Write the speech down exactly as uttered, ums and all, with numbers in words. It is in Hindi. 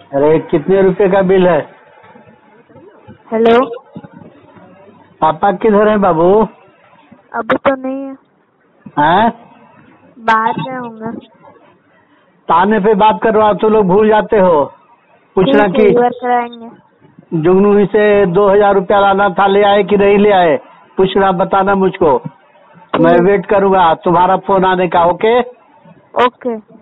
अरे कितने रुपए का बिल है? हेलो, पापा किधर है बाबू? अभी तो नहीं है, हैं? बाहर गए होंगे। ताने पे बात करवा तो लोग भूल जाते हो। पूछना ठीक है, कि इस बार कराएंगे। जुगनू से दो हजार रुपया लाना था, ले आए कि नहीं ले आए? पूछना, बताना मुझको। मैं वेट करूंगा तुम्हारा फोन आने का। Okay okay.